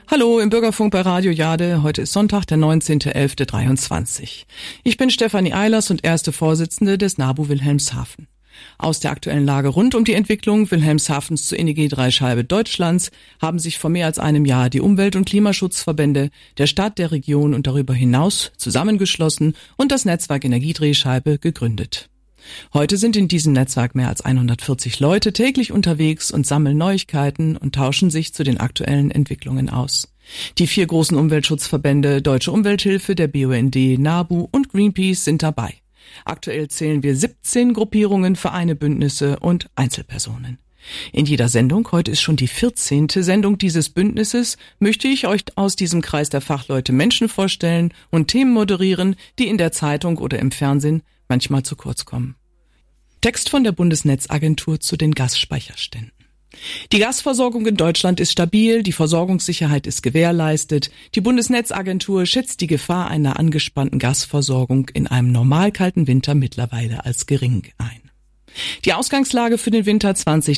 Hallo im Bürgerfunk bei Radio Jade. Heute ist Sonntag, der 19.11.23. Ich bin Stefanie Eilers und erste Vorsitzende des NABU Wilhelmshaven. Aus der aktuellen Lage rund um die Entwicklung Wilhelmshavens zur Energiedreischeibe Deutschlands haben sich vor mehr als einem Jahr die Umwelt- und Klimaschutzverbände der Stadt, der Region und darüber hinaus zusammengeschlossen und das Netzwerk Energiedrehscheibe gegründet. Heute sind in diesem Netzwerk mehr als 140 Leute täglich unterwegs und sammeln Neuigkeiten und tauschen sich zu den aktuellen Entwicklungen aus. Die 4 großen Umweltschutzverbände Deutsche Umwelthilfe, der BUND, NABU und Greenpeace sind dabei. Aktuell zählen wir 17 Gruppierungen, Vereine, Bündnisse und Einzelpersonen. In jeder Sendung, heute ist schon die 14. Sendung dieses Bündnisses, möchte ich euch aus diesem Kreis der Fachleute Menschen vorstellen und Themen moderieren, die in der Zeitung oder im Fernsehen manchmal zu kurz kommen. Text von der Bundesnetzagentur zu den Gasspeicherständen. Die Gasversorgung in Deutschland ist stabil, die Versorgungssicherheit ist gewährleistet. Die Bundesnetzagentur schätzt die Gefahr einer angespannten Gasversorgung in einem normal kalten Winter mittlerweile als gering ein. Die Ausgangslage für den Winter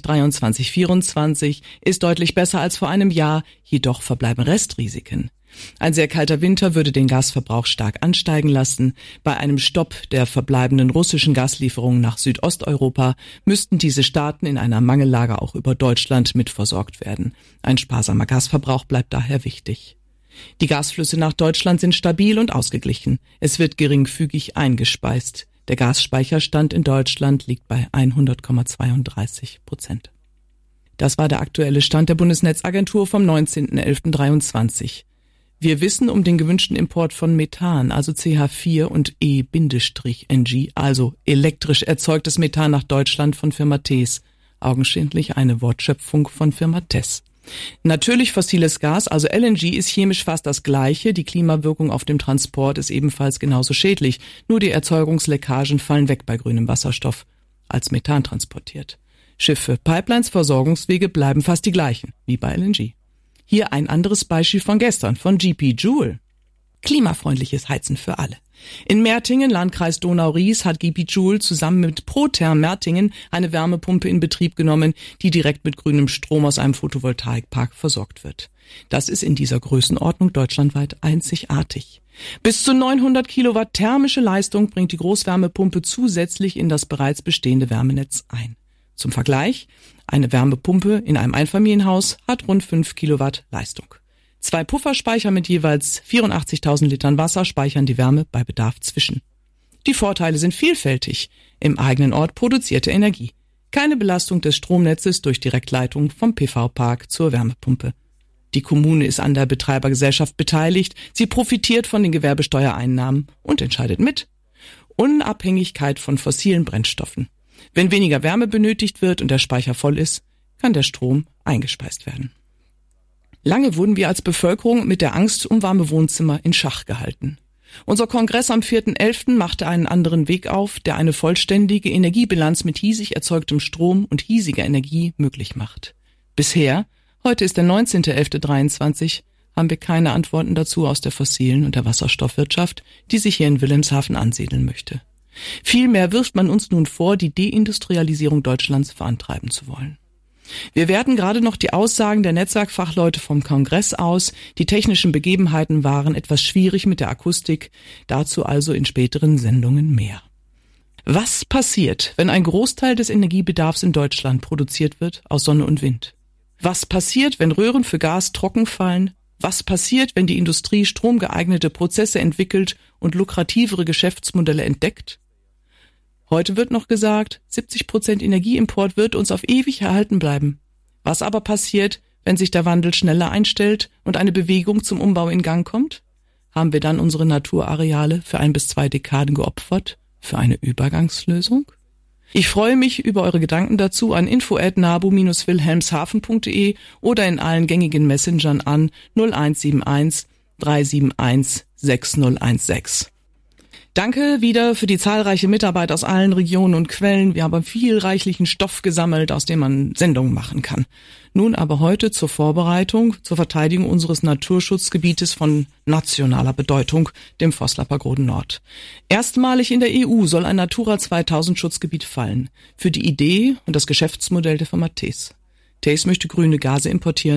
2023-24 ist deutlich besser als vor einem Jahr, jedoch verbleiben Restrisiken. Ein sehr kalter Winter würde den Gasverbrauch stark ansteigen lassen. Bei einem Stopp der verbleibenden russischen Gaslieferungen nach Südosteuropa müssten diese Staaten in einer Mangellage auch über Deutschland mitversorgt werden. Ein sparsamer Gasverbrauch bleibt daher wichtig. Die Gasflüsse nach Deutschland sind stabil und ausgeglichen. Es wird geringfügig eingespeist. Der Gasspeicherstand in Deutschland liegt bei 100,32%. Das war der aktuelle Stand der Bundesnetzagentur vom 19.11.23. Wir wissen um den gewünschten Import von Methan, also CH4 und E-NG, also elektrisch erzeugtes Methan nach Deutschland von Firma TES, augenscheinlich eine Wortschöpfung von Firma TES. Natürlich fossiles Gas, also LNG, ist chemisch fast das Gleiche, die Klimawirkung auf dem Transport ist ebenfalls genauso schädlich, nur die Erzeugungsleckagen fallen weg bei grünem Wasserstoff, als Methan transportiert. Schiffe, Pipelines, Versorgungswege bleiben fast die gleichen, wie bei LNG. Hier ein anderes Beispiel von gestern, von GP Joule. Klimafreundliches Heizen für alle. In Mertingen, Landkreis Donau-Ries, hat GP Joule zusammen mit Protherm Mertingen eine Wärmepumpe in Betrieb genommen, die direkt mit grünem Strom aus einem Photovoltaikpark versorgt wird. Das ist in dieser Größenordnung deutschlandweit einzigartig. Bis zu 900 Kilowatt thermische Leistung bringt die Großwärmepumpe zusätzlich in das bereits bestehende Wärmenetz ein. Zum Vergleich, eine Wärmepumpe in einem Einfamilienhaus hat rund 5 Kilowatt Leistung. 2 Pufferspeicher mit jeweils 84.000 Litern Wasser speichern die Wärme bei Bedarf zwischen. Die Vorteile sind vielfältig. Im eigenen Ort produzierte Energie. Keine Belastung des Stromnetzes durch Direktleitung vom PV-Park zur Wärmepumpe. Die Kommune ist an der Betreibergesellschaft beteiligt. Sie profitiert von den Gewerbesteuereinnahmen und entscheidet mit. Unabhängigkeit von fossilen Brennstoffen. Wenn weniger Wärme benötigt wird und der Speicher voll ist, kann der Strom eingespeist werden. Lange wurden wir als Bevölkerung mit der Angst um warme Wohnzimmer in Schach gehalten. Unser Kongress am 4.11. machte einen anderen Weg auf, der eine vollständige Energiebilanz mit hiesig erzeugtem Strom und hiesiger Energie möglich macht. Bisher, heute ist der 19.11.23, haben wir keine Antworten dazu aus der fossilen und der Wasserstoffwirtschaft, die sich hier in Wilhelmshaven ansiedeln möchte. Vielmehr wirft man uns nun vor, die Deindustrialisierung Deutschlands vorantreiben zu wollen. Wir werten gerade noch die Aussagen der Netzwerkfachleute vom Kongress aus. Die technischen Begebenheiten waren etwas schwierig mit der Akustik, dazu also in späteren Sendungen mehr. Was passiert, wenn ein Großteil des Energiebedarfs in Deutschland produziert wird aus Sonne und Wind? Was passiert, wenn Röhren für Gas trocken fallen? Was passiert, wenn die Industrie stromgeeignete Prozesse entwickelt und lukrativere Geschäftsmodelle entdeckt? Heute wird noch gesagt, 70% Energieimport wird uns auf ewig erhalten bleiben. Was aber passiert, wenn sich der Wandel schneller einstellt und eine Bewegung zum Umbau in Gang kommt? Haben wir dann unsere Naturareale für 1 bis 2 Dekaden geopfert für eine Übergangslösung? Ich freue mich über eure Gedanken dazu an info@nabu-wilhelmshaven.de oder in allen gängigen Messengern an 0171 371 6016. Danke wieder für die zahlreiche Mitarbeit aus allen Regionen und Quellen. Wir haben viel reichlichen Stoff gesammelt, aus dem man Sendungen machen kann. Nun aber heute zur Vorbereitung, zur Verteidigung unseres Naturschutzgebietes von nationaler Bedeutung, dem Vossler-Pagoden Nord. Erstmalig in der EU soll ein Natura 2000 Schutzgebiet fallen. Für die Idee und das Geschäftsmodell der Firma TES. TES möchte grüne Gase importieren,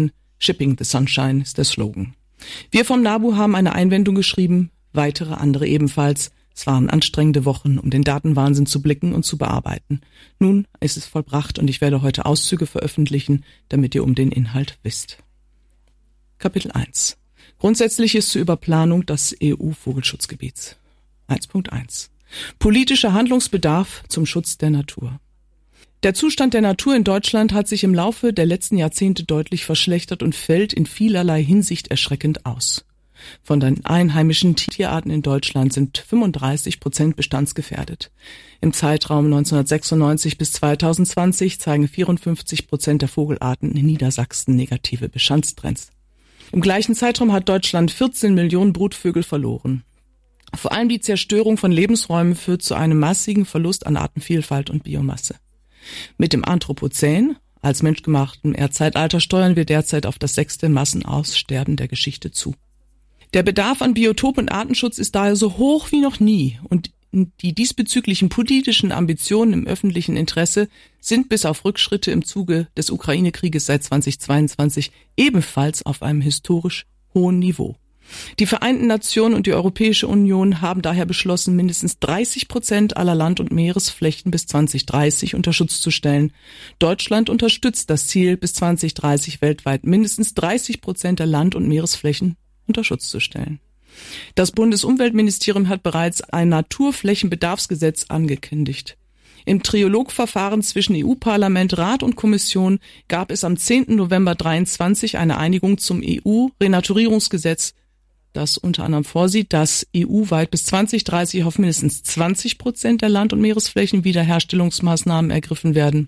Shipping the Sunshine ist der Slogan. Wir vom NABU haben eine Einwendung geschrieben, weitere andere ebenfalls. Es waren anstrengende Wochen, um den Datenwahnsinn zu blicken und zu bearbeiten. Nun ist es vollbracht und ich werde heute Auszüge veröffentlichen, damit ihr um den Inhalt wisst. Kapitel 1. Grundsätzliches zur Überplanung des EU-Vogelschutzgebiets. 1.1. Politischer Handlungsbedarf zum Schutz der Natur. Der Zustand der Natur in Deutschland hat sich im Laufe der letzten Jahrzehnte deutlich verschlechtert und fällt in vielerlei Hinsicht erschreckend aus. Von den einheimischen Tierarten in Deutschland sind 35% bestandsgefährdet. Im Zeitraum 1996 bis 2020 zeigen 54% der Vogelarten in Niedersachsen negative Bestandstrends. Im gleichen Zeitraum hat Deutschland 14 Millionen Brutvögel verloren. Vor allem die Zerstörung von Lebensräumen führt zu einem massigen Verlust an Artenvielfalt und Biomasse. Mit dem Anthropozän als menschgemachtem Erdzeitalter steuern wir derzeit auf das 6. Massenaussterben der Geschichte zu. Der Bedarf an Biotop- und Artenschutz ist daher so hoch wie noch nie und die diesbezüglichen politischen Ambitionen im öffentlichen Interesse sind bis auf Rückschritte im Zuge des Ukraine-Krieges seit 2022 ebenfalls auf einem historisch hohen Niveau. Die Vereinten Nationen und die Europäische Union haben daher beschlossen, mindestens 30% aller Land- und Meeresflächen bis 2030 unter Schutz zu stellen. Deutschland unterstützt das Ziel, bis 2030 weltweit mindestens 30% der Land- und Meeresflächen unter Schutz zu stellen. Das Bundesumweltministerium hat bereits ein Naturflächenbedarfsgesetz angekündigt. Im Trilogverfahren zwischen EU-Parlament, Rat und Kommission gab es am 10. November 2023 eine Einigung zum EU-Renaturierungsgesetz, das unter anderem vorsieht, dass EU-weit bis 2030 auf mindestens 20% der Land- und Meeresflächen Wiederherstellungsmaßnahmen ergriffen werden.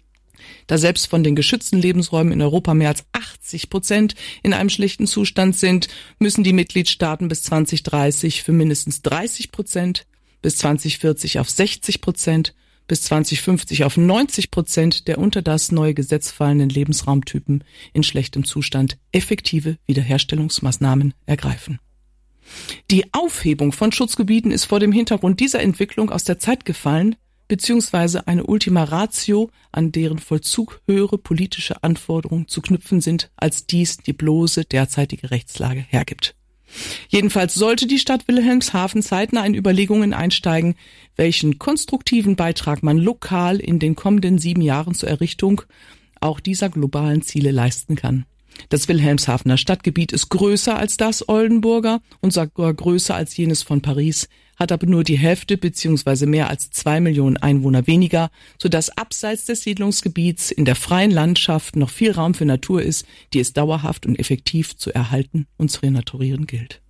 Da selbst von den geschützten Lebensräumen in Europa mehr als 80% in einem schlechten Zustand sind, müssen die Mitgliedstaaten bis 2030 für mindestens 30%, bis 2040 auf 60%, bis 2050 auf 90% der unter das neue Gesetz fallenden Lebensraumtypen in schlechtem Zustand effektive Wiederherstellungsmaßnahmen ergreifen. Die Aufhebung von Schutzgebieten ist vor dem Hintergrund dieser Entwicklung aus der Zeit gefallen, beziehungsweise eine Ultima Ratio, an deren Vollzug höhere politische Anforderungen zu knüpfen sind, als dies die bloße derzeitige Rechtslage hergibt. Jedenfalls sollte die Stadt Wilhelmshaven zeitnah in Überlegungen einsteigen, welchen konstruktiven Beitrag man lokal in den kommenden 7 Jahren zur Errichtung auch dieser globalen Ziele leisten kann. Das Wilhelmshavener Stadtgebiet ist größer als das Oldenburger und sogar größer als jenes von Paris, hat aber nur die Hälfte bzw. mehr als 2 Millionen Einwohner weniger, sodass abseits des Siedlungsgebiets in der freien Landschaft noch viel Raum für Natur ist, die es dauerhaft und effektiv zu erhalten und zu renaturieren gilt.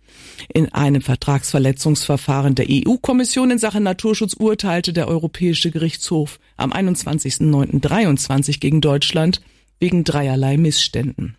In einem Vertragsverletzungsverfahren der EU-Kommission in Sachen Naturschutz urteilte der Europäische Gerichtshof am 21.09.23 gegen Deutschland wegen dreierlei Missständen.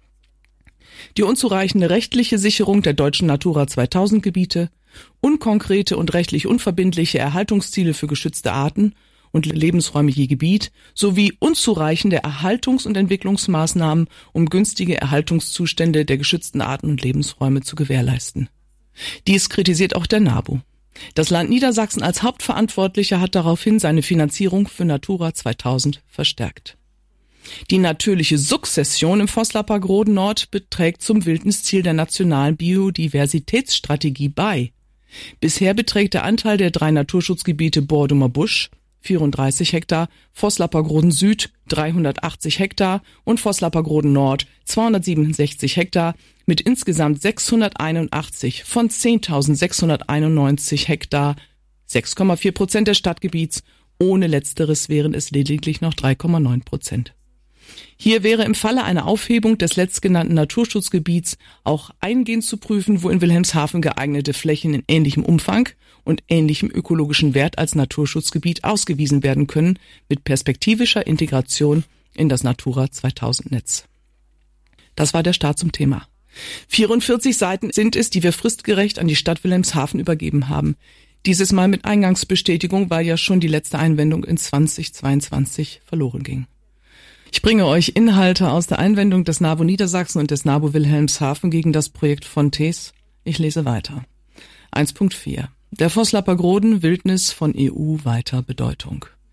Die unzureichende rechtliche Sicherung der deutschen Natura 2000-Gebiete, unkonkrete und rechtlich unverbindliche Erhaltungsziele für geschützte Arten und Lebensräume je Gebiet sowie unzureichende Erhaltungs- und Entwicklungsmaßnahmen, um günstige Erhaltungszustände der geschützten Arten und Lebensräume zu gewährleisten. Dies kritisiert auch der NABU. Das Land Niedersachsen als Hauptverantwortlicher hat daraufhin seine Finanzierung für Natura 2000 verstärkt. Die natürliche Sukzession im Vosslarpark Roden Nord beträgt zum Wildnisziel der nationalen Biodiversitätsstrategie bei. Bisher beträgt der Anteil der 3 Naturschutzgebiete Bordumer Busch 34 Hektar, Vosslarpark Roden Süd 380 Hektar und Vosslarpark Roden Nord 267 Hektar mit insgesamt 681 von 10.691 Hektar, 6,4% des Stadtgebiets. Ohne Letzteres wären es lediglich noch 3,9%. Hier wäre im Falle einer Aufhebung des letztgenannten Naturschutzgebiets auch eingehend zu prüfen, wo in Wilhelmshaven geeignete Flächen in ähnlichem Umfang und ähnlichem ökologischen Wert als Naturschutzgebiet ausgewiesen werden können, mit perspektivischer Integration in das Natura 2000-Netz. Das war der Start zum Thema. 44 Seiten sind es, die wir fristgerecht an die Stadt Wilhelmshaven übergeben haben. Dieses Mal mit Eingangsbestätigung, weil ja schon die letzte Einwendung in 2022 verloren ging. Ich bringe euch Inhalte aus der Einwendung des NABU Niedersachsen und des NABU Wilhelmshaven gegen das Projekt Fonthes. Ich lese weiter. 1.4. Der Vosslarpark Roden, Wildnis von EU weiter Bedeutung.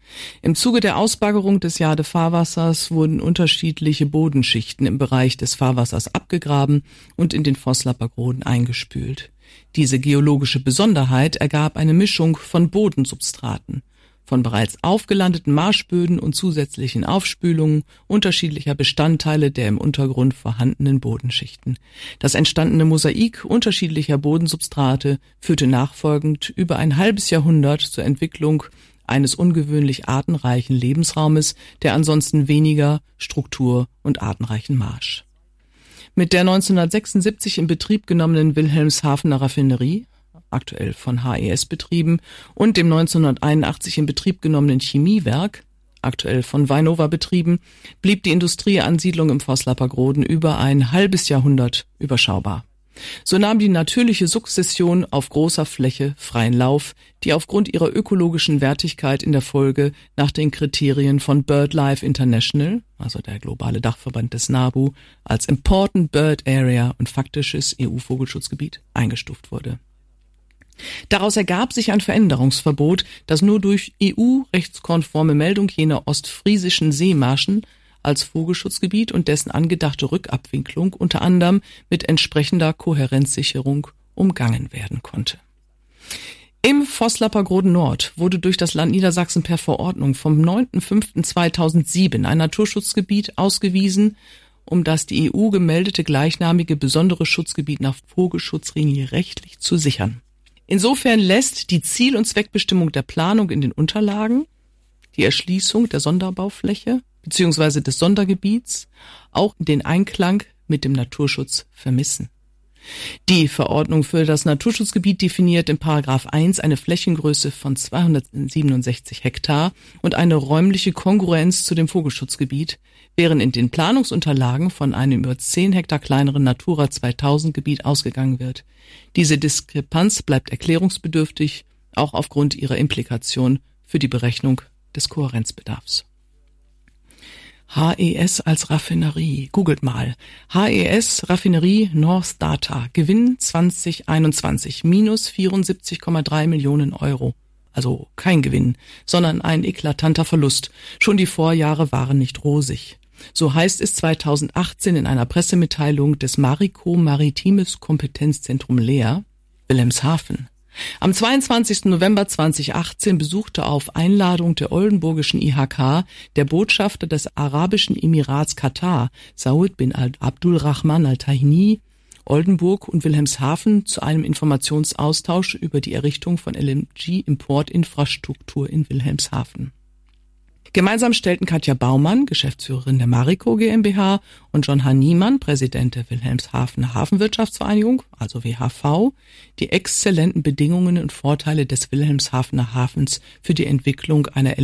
Im Zuge der Ausbaggerung des Jade-Fahrwassers wurden unterschiedliche Bodenschichten im Bereich des Fahrwassers abgegraben und in den Voslapper-Groden eingespült. Diese geologische Besonderheit ergab eine Mischung von Bodensubstraten, von bereits aufgelandeten Marschböden und zusätzlichen Aufspülungen unterschiedlicher Bestandteile der im Untergrund vorhandenen Bodenschichten. Das entstandene Mosaik unterschiedlicher Bodensubstrate führte nachfolgend über ein halbes Jahrhundert zur Entwicklung eines ungewöhnlich artenreichen Lebensraumes, der ansonsten weniger Struktur- und artenreichen Marsch. Mit der 1976 in Betrieb genommenen Wilhelmshavener Raffinerie, aktuell von HES betrieben, und dem 1981 in Betrieb genommenen Chemiewerk, aktuell von Veinova betrieben, blieb die Industrieansiedlung im Voslapper-Groden über ein halbes Jahrhundert überschaubar. So nahm die natürliche Sukzession auf großer Fläche freien Lauf, die aufgrund ihrer ökologischen Wertigkeit in der Folge nach den Kriterien von BirdLife International, also der globale Dachverband des NABU, als Important Bird Area und faktisches EU-Vogelschutzgebiet eingestuft wurde. Daraus ergab sich ein Veränderungsverbot, das nur durch EU-rechtskonforme Meldung jener ostfriesischen Seemarschen als Vogelschutzgebiet und dessen angedachte Rückabwinklung unter anderem mit entsprechender Kohärenzsicherung umgangen werden konnte. Im Voslapper-Groden Nord wurde durch das Land Niedersachsen per Verordnung vom 9.5.2007 ein Naturschutzgebiet ausgewiesen, um das die EU gemeldete gleichnamige besondere Schutzgebiet nach Vogelschutzrichtlinie rechtlich zu sichern. Insofern lässt die Ziel- und Zweckbestimmung der Planung in den Unterlagen, die Erschließung der Sonderbaufläche bzw. des Sondergebiets auch den Einklang mit dem Naturschutz vermissen. Die Verordnung für das Naturschutzgebiet definiert in § 1 eine Flächengröße von 267 Hektar und eine räumliche Kongruenz zu dem Vogelschutzgebiet, während in den Planungsunterlagen von einem über 10 Hektar kleineren Natura 2000 Gebiet ausgegangen wird. Diese Diskrepanz bleibt erklärungsbedürftig, auch aufgrund ihrer Implikation für die Berechnung des Kohärenzbedarfs. HES als Raffinerie. Googelt mal. HES Raffinerie North Data. Gewinn 2021 minus 74,3 Millionen Euro. Also kein Gewinn, sondern ein eklatanter Verlust. Schon die Vorjahre waren nicht rosig. So heißt es 2018 in einer Pressemitteilung des Marico Maritimes Kompetenzzentrum Leer, Wilhelmshaven. Am 22. November 2018 besuchte auf Einladung der oldenburgischen IHK der Botschafter des Arabischen Emirats Katar, Saud bin Abdulrahman Al-Thani, Oldenburg und Wilhelmshaven zu einem Informationsaustausch über die Errichtung von LNG-Importinfrastruktur in Wilhelmshaven. Gemeinsam stellten Katja Baumann, Geschäftsführerin der Marico GmbH, und John H. Niemann, Präsident der Wilhelmshavener Hafenwirtschaftsvereinigung, also WHV, die exzellenten Bedingungen und Vorteile des Wilhelmshavener Hafens für die Entwicklung einer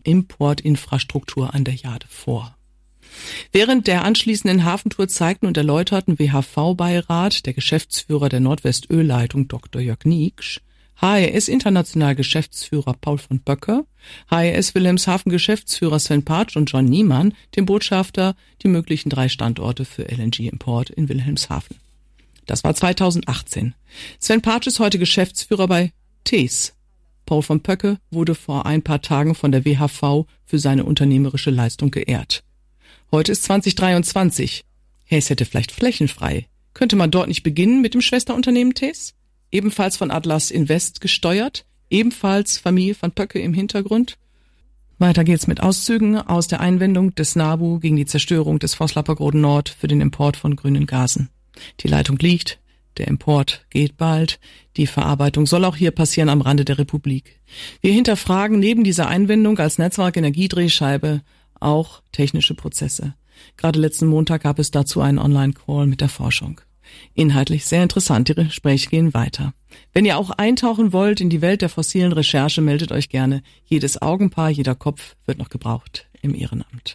LNG-Importinfrastruktur an der Jade vor. Während der anschließenden Hafentour zeigten und erläuterten WHV-Beirat, der Geschäftsführer der Nordwestölleitung Dr. Jörg Nieksch, HES International Geschäftsführer Paul von Böcker, HES Wilhelmshaven Geschäftsführer Sven Patsch und John Niemann, dem Botschafter, die möglichen 3 Standorte für LNG-Import in Wilhelmshaven. Das war 2018. Sven Patsch ist heute Geschäftsführer bei TES. Paul von Böcke wurde vor ein paar Tagen von der WHV für seine unternehmerische Leistung geehrt. Heute ist 2023. HES hätte vielleicht Flächen frei. Könnte man dort nicht beginnen mit dem Schwesterunternehmen TES? Ebenfalls von Atlas Invest gesteuert, ebenfalls Familie van Pöcke im Hintergrund. Weiter geht's mit Auszügen aus der Einwendung des NABU gegen die Zerstörung des Voslapper-Groden Nord für den Import von grünen Gasen. Die Leitung liegt, der Import geht bald, die Verarbeitung soll auch hier passieren am Rande der Republik. Wir hinterfragen neben dieser Einwendung als Netzwerk-Energiedrehscheibe auch technische Prozesse. Gerade letzten Montag gab es dazu einen Online-Call mit der Forschung. Inhaltlich sehr interessant, die Gespräche gehen weiter. Wenn ihr auch eintauchen wollt in die Welt der fossilen Recherche, meldet euch gerne. Jedes Augenpaar, jeder Kopf wird noch gebraucht im Ehrenamt.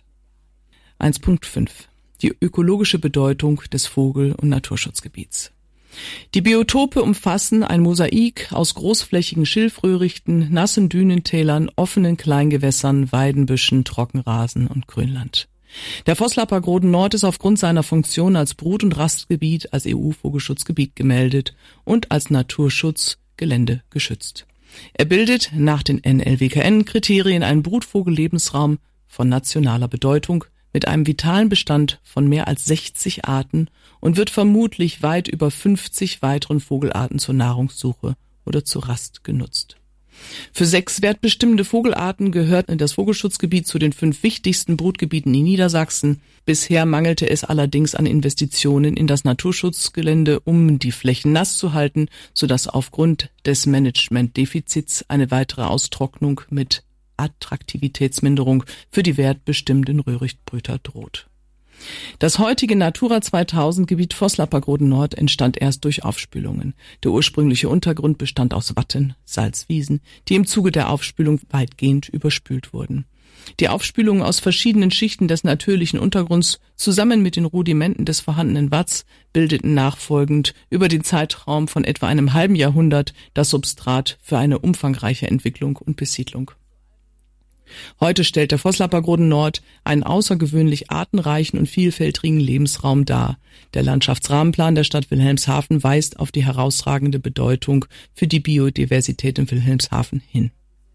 1.5. Die ökologische Bedeutung des Vogel- und Naturschutzgebiets. Die Biotope umfassen ein Mosaik aus großflächigen Schilfröhrichten, nassen Dünentälern, offenen Kleingewässern, Weidenbüschen, Trockenrasen und Grünland. Der Voslapper-Groden Nord ist aufgrund seiner Funktion als Brut- und Rastgebiet als EU-Vogelschutzgebiet gemeldet und als Naturschutzgelände geschützt. Er bildet nach den NLWKN-Kriterien einen Brutvogellebensraum von nationaler Bedeutung mit einem vitalen Bestand von mehr als 60 Arten und wird vermutlich weit über 50 weiteren Vogelarten zur Nahrungssuche oder zur Rast genutzt. Für 6 wertbestimmende Vogelarten gehört das Vogelschutzgebiet zu den 5 wichtigsten Brutgebieten in Niedersachsen. Bisher mangelte es allerdings an Investitionen in das Naturschutzgelände, um die Flächen nass zu halten, sodass aufgrund des Managementdefizits eine weitere Austrocknung mit Attraktivitätsminderung für die wertbestimmenden Röhrichtbrüter droht. Das heutige Natura 2000 Gebiet Vosslarpagroden Nord entstand erst durch Aufspülungen. Der ursprüngliche Untergrund bestand aus Watten, Salzwiesen, die im Zuge der Aufspülung weitgehend überspült wurden. Die Aufspülungen aus verschiedenen Schichten des natürlichen Untergrunds zusammen mit den Rudimenten des vorhandenen Watts bildeten nachfolgend über den Zeitraum von etwa einem halben Jahrhundert das Substrat für eine umfangreiche Entwicklung und Besiedlung. Heute stellt der Vosslarpagroden Nord einen außergewöhnlich artenreichen und vielfältigen Lebensraum dar. Der Landschaftsrahmenplan der Stadt Wilhelmshaven weist auf die herausragende Bedeutung für die Biodiversität in Wilhelmshaven hin.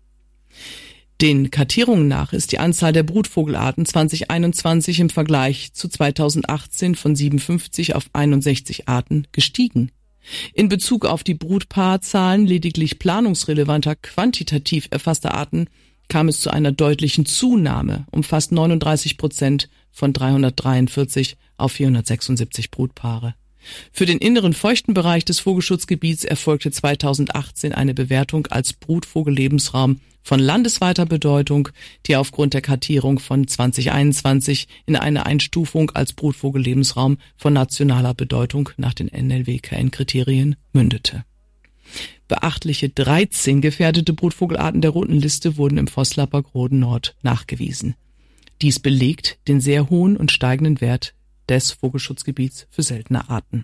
Den Kartierungen nach ist die Anzahl der Brutvogelarten 2021 im Vergleich zu 2018 von 57 auf 61 Arten gestiegen. In Bezug auf die Brutpaarzahlen lediglich planungsrelevanter, quantitativ erfasster Arten kam es zu einer deutlichen Zunahme um fast 39% von 343 auf 476 Brutpaare. Für den inneren feuchten Bereich des Vogelschutzgebiets erfolgte 2018 eine Bewertung als Brutvogellebensraum von landesweiter Bedeutung, die aufgrund der Kartierung von 2021 in eine Einstufung als Brutvogellebensraum von nationaler Bedeutung nach den NLWKN-Kriterien mündete. Beachtliche 13 gefährdete Brutvogelarten der roten Liste wurden im Vosslarpagroden Nord nachgewiesen. Dies belegt den sehr hohen und steigenden Wert des Vogelschutzgebiets für seltene Arten.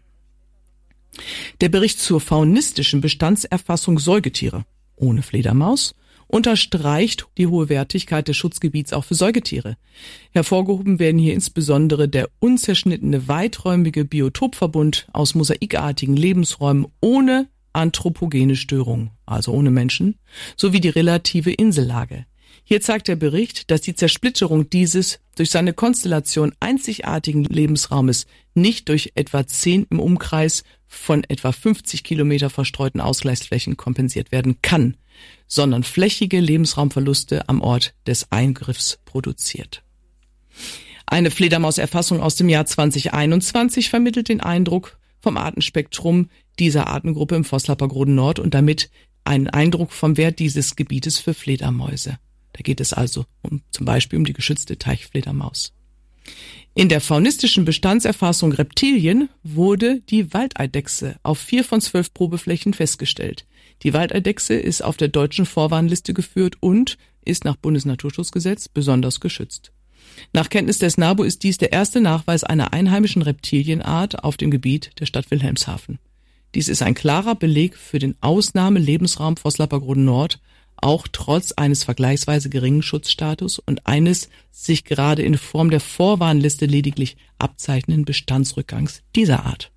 Der Bericht zur faunistischen Bestandserfassung Säugetiere ohne Fledermaus unterstreicht die hohe Wertigkeit des Schutzgebiets auch für Säugetiere. Hervorgehoben werden hier insbesondere der unzerschnittene weiträumige Biotopverbund aus mosaikartigen Lebensräumen ohne anthropogene Störung, also ohne Menschen, sowie die relative Insellage. Hier zeigt der Bericht, dass die Zersplitterung dieses durch seine Konstellation einzigartigen Lebensraumes nicht durch etwa 10 im Umkreis von etwa 50 Kilometer verstreuten Ausgleichsflächen kompensiert werden kann, sondern flächige Lebensraumverluste am Ort des Eingriffs produziert. Eine Fledermauserfassung aus dem Jahr 2021 vermittelt den Eindruck vom Artenspektrum dieser Artengruppe im Vosslarpagroden Nord und damit einen Eindruck vom Wert dieses Gebietes für Fledermäuse. Da geht es also zum Beispiel um die geschützte Teichfledermaus. In der faunistischen Bestandserfassung Reptilien wurde die Waldeidechse auf 4 von 12 Probeflächen festgestellt. Die Waldeidechse ist auf der deutschen Vorwarnliste geführt und ist nach Bundesnaturschutzgesetz besonders geschützt. Nach Kenntnis des NABU ist dies der erste Nachweis einer einheimischen Reptilienart auf dem Gebiet der Stadt Wilhelmshaven. Dies ist ein klarer Beleg für den Ausnahmelebensraum Vosslarpagroden Nord, auch trotz eines vergleichsweise geringen Schutzstatus und eines sich gerade in Form der Vorwarnliste lediglich abzeichnenden Bestandsrückgangs dieser Art.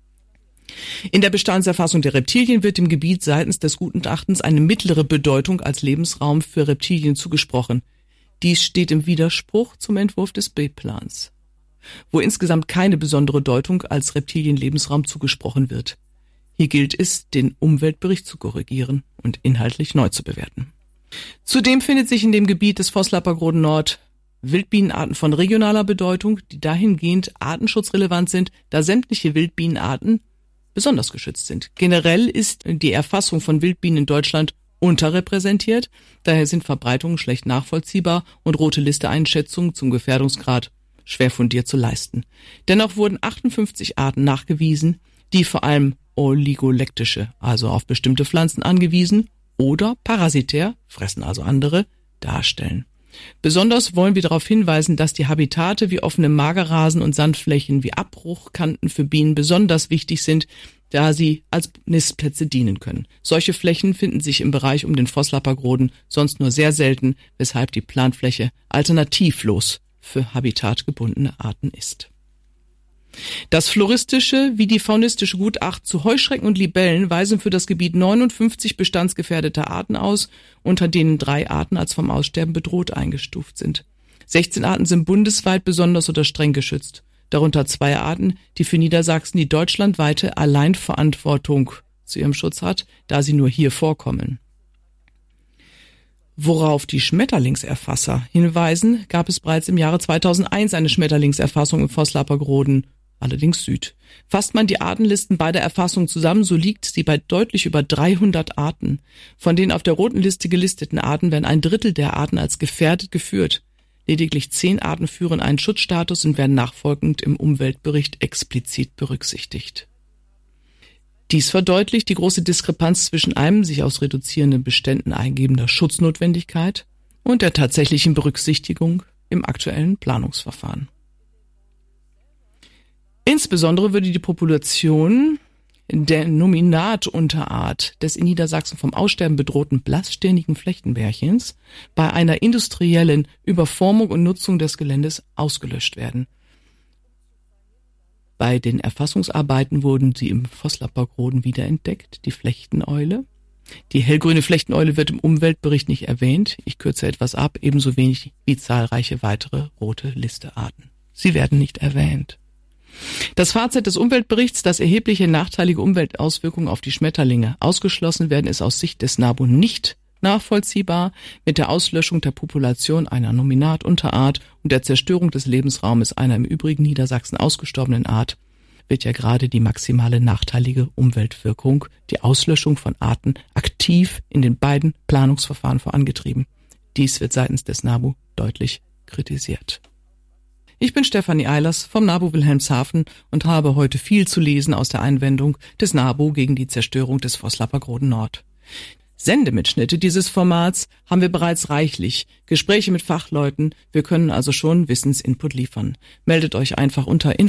In der Bestandserfassung der Reptilien wird dem Gebiet seitens des Gutachtens eine mittlere Bedeutung als Lebensraum für Reptilien zugesprochen. Dies steht im Widerspruch zum Entwurf des B-Plans, wo insgesamt keine besondere Deutung als Reptilienlebensraum zugesprochen wird. Hier gilt es, den Umweltbericht zu korrigieren und inhaltlich neu zu bewerten. Zudem findet sich in dem Gebiet des Vosslarpagroden Nord Wildbienenarten von regionaler Bedeutung, die dahingehend artenschutzrelevant sind, da sämtliche Wildbienenarten besonders geschützt sind. Generell ist die Erfassung von Wildbienen in Deutschland unterrepräsentiert, daher sind Verbreitungen schlecht nachvollziehbar und rote Liste-Einschätzungen zum Gefährdungsgrad schwer fundiert zu leisten. Dennoch wurden 58 Arten nachgewiesen, die vor allem oligolektische, also auf bestimmte Pflanzen angewiesen, oder parasitär, fressen also andere, darstellen. Besonders wollen wir darauf hinweisen, dass die Habitate wie offene Magerrasen und Sandflächen wie Abbruchkanten für Bienen besonders wichtig sind, da sie als Nistplätze dienen können. Solche Flächen finden sich im Bereich um den Vosslarpagroden sonst nur sehr selten, weshalb die Planfläche alternativlos für habitatgebundene Arten ist. Das floristische wie die faunistische Gutachten zu Heuschrecken und Libellen weisen für das Gebiet 59 bestandsgefährdete Arten aus, unter denen 3 Arten als vom Aussterben bedroht eingestuft sind. 16 Arten sind bundesweit besonders oder streng geschützt, darunter 2 Arten, die für Niedersachsen die deutschlandweite Alleinverantwortung zu ihrem Schutz hat, da sie nur hier vorkommen. Worauf die Schmetterlingserfasser hinweisen, gab es bereits im Jahre 2001 eine Schmetterlingserfassung im Vosslarpergroden, allerdings Süd. Fasst man die Artenlisten beider Erfassungen zusammen, so liegt sie bei deutlich über 300 Arten. Von den auf der roten Liste gelisteten Arten werden 1/3 der Arten als gefährdet geführt. Lediglich 10 Arten führen einen Schutzstatus und werden nachfolgend im Umweltbericht explizit berücksichtigt. Dies verdeutlicht die große Diskrepanz zwischen einem sich aus reduzierenden Beständen eingebender Schutznotwendigkeit und der tatsächlichen Berücksichtigung im aktuellen Planungsverfahren. Insbesondere würde die Population der Nominatunterart des in Niedersachsen vom Aussterben bedrohten blassstirnigen Flechtenbärchens bei einer industriellen Überformung und Nutzung des Geländes ausgelöscht werden. Bei den Erfassungsarbeiten wurden sie im Vosslarpergroden wiederentdeckt, die Flechteneule. Die hellgrüne Flechteneule wird im Umweltbericht nicht erwähnt. Ich kürze etwas ab, ebenso wenig wie zahlreiche weitere rote Listearten. Sie werden nicht erwähnt. Das Fazit des Umweltberichts, dass erhebliche nachteilige Umweltauswirkungen auf die Schmetterlinge ausgeschlossen werden, ist aus Sicht des NABU nicht nachvollziehbar. Mit der Auslöschung der Population einer Nominatunterart und der Zerstörung des Lebensraumes einer im übrigen Niedersachsen ausgestorbenen Art wird ja gerade die maximale nachteilige Umweltwirkung, die Auslöschung von Arten, aktiv in den beiden Planungsverfahren vorangetrieben. Dies wird seitens des NABU deutlich kritisiert. Ich bin Stefanie Eilers vom NABU Wilhelmshaven und habe heute viel zu lesen aus der Einwendung des NABU gegen die Zerstörung des Vosslarpergroden Nord. Sendemitschnitte dieses Formats haben wir bereits reichlich. Gespräche mit Fachleuten, wir können also schon Wissensinput liefern. Meldet euch einfach unter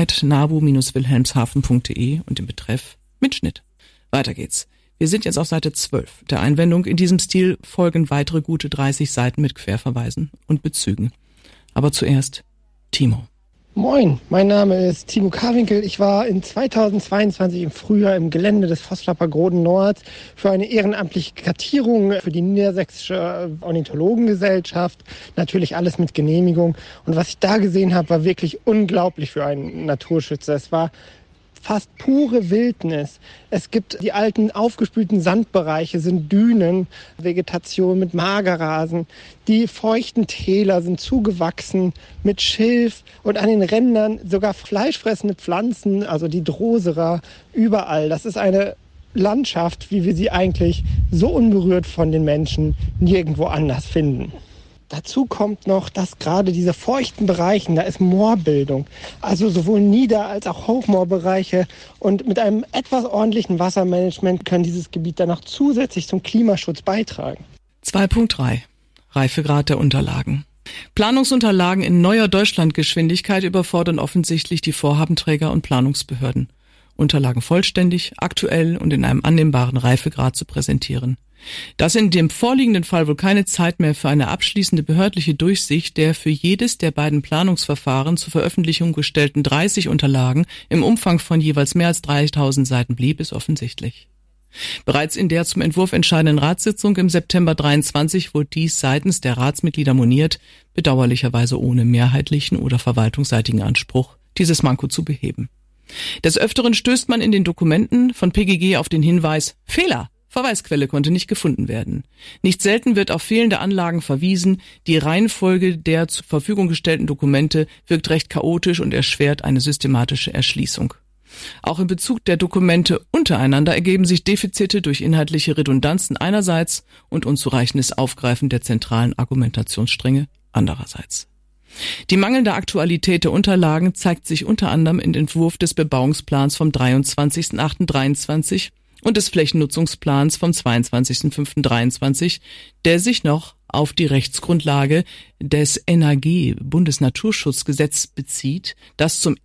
info@nabu-wilhelmshaven.de und im Betreff Mitschnitt. Weiter geht's. Wir sind jetzt auf Seite 12 der Einwendung. In diesem Stil folgen weitere gute 30 Seiten mit Querverweisen und Bezügen. Aber zuerst Timo. Moin, mein Name ist Timo Karwinkel. Ich war in 2022 im Frühjahr im Gelände des Vosslarpergroden Nord für eine ehrenamtliche Kartierung für die Niedersächsische Ornithologengesellschaft. Natürlich alles mit Genehmigung. Und was ich da gesehen habe, war wirklich unglaublich für einen Naturschützer. Es war fast pure Wildnis. Es gibt die alten aufgespülten Sandbereiche, sind Dünen, Vegetation mit Magerrasen. Die feuchten Täler sind zugewachsen mit Schilf und an den Rändern sogar fleischfressende Pflanzen, also die Drosera, überall. Das ist eine Landschaft, wie wir sie eigentlich so unberührt von den Menschen nirgendwo anders finden. Dazu kommt noch, dass gerade diese feuchten Bereichen, da ist Moorbildung, also sowohl Nieder- als auch Hochmoorbereiche, und mit einem etwas ordentlichen Wassermanagement können dieses Gebiet dann noch zusätzlich zum Klimaschutz beitragen. 2.3 Reifegrad der Unterlagen. Planungsunterlagen in neuer Deutschlandgeschwindigkeit überfordern offensichtlich die Vorhabenträger und Planungsbehörden. Unterlagen vollständig, aktuell und in einem annehmbaren Reifegrad zu präsentieren. Dass in dem vorliegenden Fall wohl keine Zeit mehr für eine abschließende behördliche Durchsicht der für jedes der beiden Planungsverfahren zur Veröffentlichung gestellten 30 Unterlagen im Umfang von jeweils mehr als 3000 Seiten blieb, ist offensichtlich. Bereits in der zum Entwurf entscheidenden Ratssitzung im September 23 wurde dies seitens der Ratsmitglieder moniert, bedauerlicherweise ohne mehrheitlichen oder verwaltungsseitigen Anspruch, dieses Manko zu beheben. Des Öfteren stößt man in den Dokumenten von PGG auf den Hinweis Fehler. Verweisquelle konnte nicht gefunden werden. Nicht selten wird auf fehlende Anlagen verwiesen. Die Reihenfolge der zur Verfügung gestellten Dokumente wirkt recht chaotisch und erschwert eine systematische Erschließung. Auch in Bezug der Dokumente untereinander ergeben sich Defizite durch inhaltliche Redundanzen einerseits und unzureichendes Aufgreifen der zentralen Argumentationsstränge andererseits. Die mangelnde Aktualität der Unterlagen zeigt sich unter anderem im Entwurf des Bebauungsplans vom 23.08.23 und des Flächennutzungsplans vom 22.05.23, der sich noch auf die Rechtsgrundlage des NAG-Bundesnaturschutzgesetz bezieht, das zum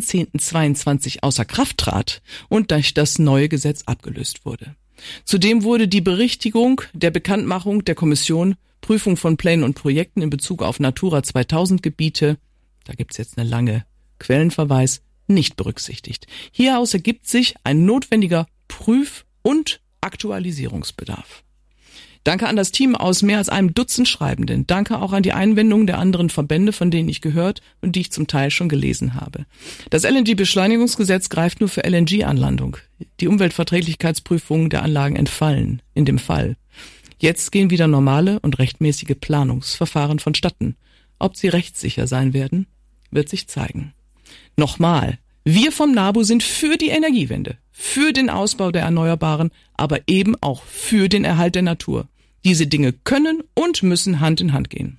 1.10.22 außer Kraft trat und durch das neue Gesetz abgelöst wurde. Zudem wurde die Berichtigung der Bekanntmachung der Kommission Prüfung von Plänen und Projekten in Bezug auf Natura 2000 Gebiete, da gibt's jetzt eine lange Quellenverweis, nicht berücksichtigt. Hieraus ergibt sich ein notwendiger Prüf- und Aktualisierungsbedarf. Danke an das Team aus mehr als einem Dutzend Schreibenden. Danke auch an die Einwendungen der anderen Verbände, von denen ich gehört und die ich zum Teil schon gelesen habe. Das LNG-Beschleunigungsgesetz greift nur für LNG-Anlandung. Die Umweltverträglichkeitsprüfungen der Anlagen entfallen in dem Fall. Jetzt gehen wieder normale und rechtmäßige Planungsverfahren vonstatten. Ob sie rechtssicher sein werden, wird sich zeigen. Nochmal, wir vom NABU sind für die Energiewende, für den Ausbau der Erneuerbaren, aber eben auch für den Erhalt der Natur. Diese Dinge können und müssen Hand in Hand gehen.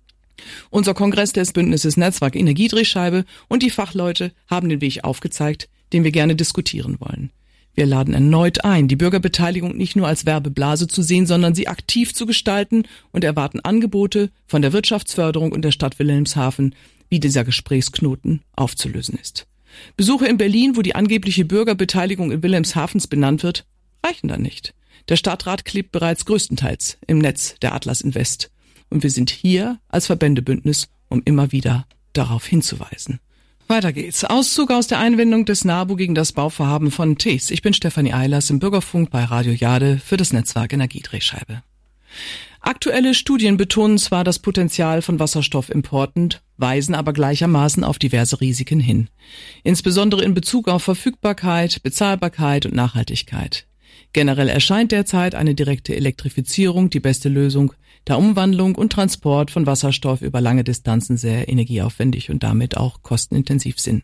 Unser Kongress des Bündnisses Netzwerk Energiedrehscheibe und die Fachleute haben den Weg aufgezeigt, den wir gerne diskutieren wollen. Wir laden erneut ein, die Bürgerbeteiligung nicht nur als Werbeblase zu sehen, sondern sie aktiv zu gestalten und erwarten Angebote von der Wirtschaftsförderung und der Stadt Wilhelmshaven, wie dieser Gesprächsknoten aufzulösen ist. Besuche in Berlin, wo die angebliche Bürgerbeteiligung in Wilhelmshavens benannt wird, reichen dann nicht. Der Stadtrat klebt bereits größtenteils im Netz der Atlas Invest. Und wir sind hier als Verbändebündnis, um immer wieder darauf hinzuweisen. Weiter geht's. Auszug aus der Einwendung des NABU gegen das Bauvorhaben von TES. Ich bin Stefanie Eilers im Bürgerfunk bei Radio Jade für das Netzwerk Energiedrehscheibe. Aktuelle Studien betonen zwar das Potenzial von Wasserstoffimporten, weisen aber gleichermaßen auf diverse Risiken hin. Insbesondere in Bezug auf Verfügbarkeit, Bezahlbarkeit und Nachhaltigkeit. Generell erscheint derzeit eine direkte Elektrifizierung die beste Lösung, da Umwandlung und Transport von Wasserstoff über lange Distanzen sehr energieaufwendig und damit auch kostenintensiv sind.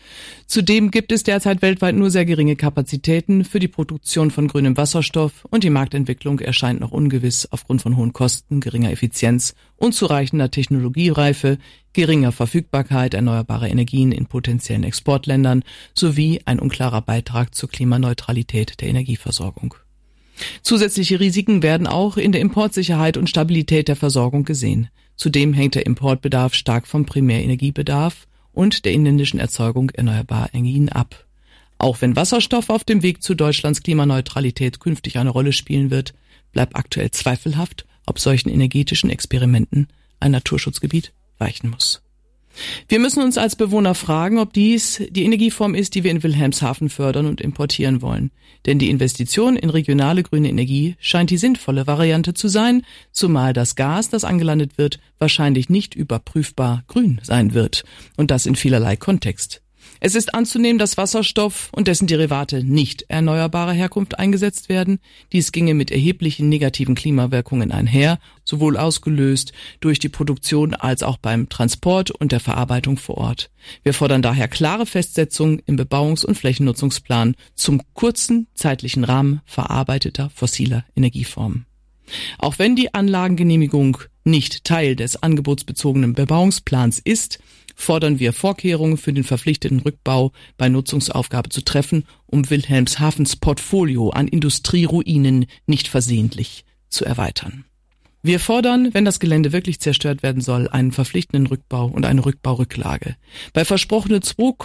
Zudem gibt es derzeit weltweit nur sehr geringe Kapazitäten für die Produktion von grünem Wasserstoff und die Marktentwicklung erscheint noch ungewiss aufgrund von hohen Kosten, geringer Effizienz, unzureichender Technologiereife, geringer Verfügbarkeit erneuerbarer Energien in potenziellen Exportländern sowie ein unklarer Beitrag zur Klimaneutralität der Energieversorgung. Zusätzliche Risiken werden auch in der Importsicherheit und Stabilität der Versorgung gesehen. Zudem hängt der Importbedarf stark vom Primärenergiebedarf und der inländischen Erzeugung erneuerbarer Energien ab. Auch wenn Wasserstoff auf dem Weg zu Deutschlands Klimaneutralität künftig eine Rolle spielen wird, bleibt aktuell zweifelhaft, ob solchen energetischen Experimenten ein Naturschutzgebiet weichen muss. Wir müssen uns als Bewohner fragen, ob dies die Energieform ist, die wir in Wilhelmshaven fördern und importieren wollen. Denn die Investition in regionale grüne Energie scheint die sinnvolle Variante zu sein, zumal das Gas, das angelandet wird, wahrscheinlich nicht überprüfbar grün sein wird. Und das in vielerlei Kontext. Es ist anzunehmen, dass Wasserstoff und dessen Derivate nicht erneuerbarer Herkunft eingesetzt werden. Dies ginge mit erheblichen negativen Klimawirkungen einher, sowohl ausgelöst durch die Produktion als auch beim Transport und der Verarbeitung vor Ort. Wir fordern daher klare Festsetzungen im Bebauungs- und Flächennutzungsplan zum kurzen zeitlichen Rahmen verarbeiteter fossiler Energieformen. Auch wenn die Anlagengenehmigung nicht Teil des angebotsbezogenen Bebauungsplans ist, fordern wir Vorkehrungen für den verpflichteten Rückbau bei Nutzungsaufgabe zu treffen, um Wilhelmshavens Portfolio an Industrieruinen nicht versehentlich zu erweitern. Wir fordern, wenn das Gelände wirklich zerstört werden soll, einen verpflichtenden Rückbau und eine Rückbaurücklage. Bei versprochene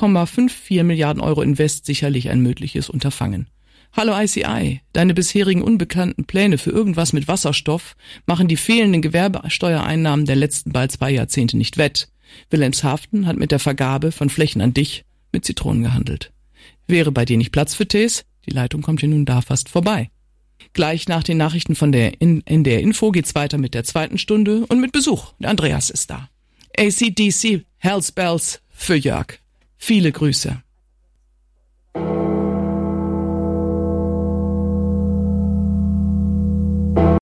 2,54 Milliarden Euro Invest sicherlich ein mögliches Unterfangen. Hallo ICI, deine bisherigen unbekannten Pläne für irgendwas mit Wasserstoff machen die fehlenden Gewerbesteuereinnahmen der letzten bald 2 Jahrzehnte nicht wett. Wilhelmshaven hat mit der Vergabe von Flächen an dich mit Zitronen gehandelt. Wäre bei dir nicht Platz für Tees? Die Leitung kommt hier nun da fast vorbei. Gleich nach den Nachrichten von der NDR Info geht's weiter mit der 2. Stunde und mit Besuch. Der Andreas ist da. AC/DC Hells Bells für Jörg. Viele Grüße.